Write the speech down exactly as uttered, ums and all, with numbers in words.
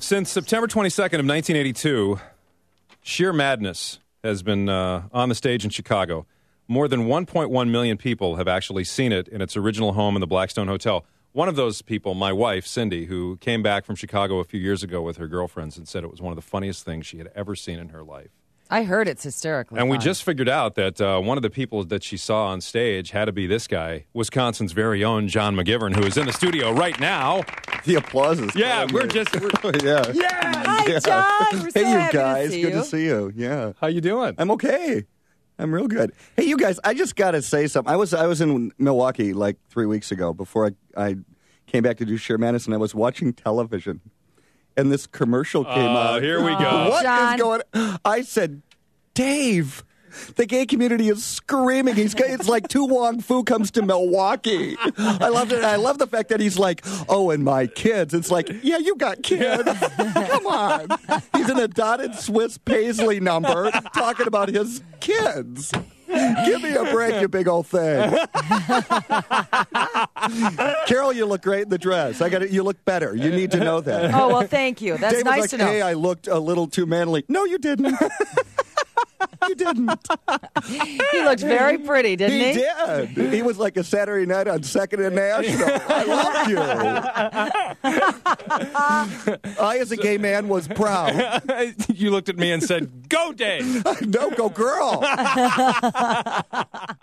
Since September twenty-second of nineteen eighty-two, Sheer Madness has been uh, on the stage in Chicago. More than one point one million people have actually seen it in its original home in the Blackstone Hotel. One of those people, my wife, Cindy, who came back from Chicago a few years ago with her girlfriends and said it was one of the funniest things she had ever seen in her life. I heard it's hysterically And we fun. just figured out that uh, one of the people that she saw on stage had to be this guy, Wisconsin's very own John McGivern, who is in the studio right now. The applause is Yeah, coming we're in. just... We're, yeah. yeah! Hi, Yeah. John. We're so Hey, you happy guys. To see Good you. to see you. Yeah. How you doing? I'm okay. I'm real good. Hey, you guys, I just got to say something. I was I was in Milwaukee like three weeks ago before I, I came back to do Sheer Madness, and I was watching television, and this commercial came Oh, out. here we go. What is John. going on? I said, Dave, the gay community is screaming. He's It's like Tu Wong Fu comes to Milwaukee. I loved it. I love the fact that he's like, oh, and my kids. It's like, yeah, you got kids. Come on. He's an adopted Swiss Paisley number talking about his kids. Give me a break, you big old thing. Carol, you look great in the dress. I got it. You look better. You need to know that. Oh, well, thank you. That's Dave nice was like, to know. hey, I looked a little too manly. No, you didn't. You didn't. He looked very pretty, didn't he? He did. He was like a Saturday night on Second and National. I love you. I, as a gay man, was proud. You looked at me and said, go, Dave! No, go girl.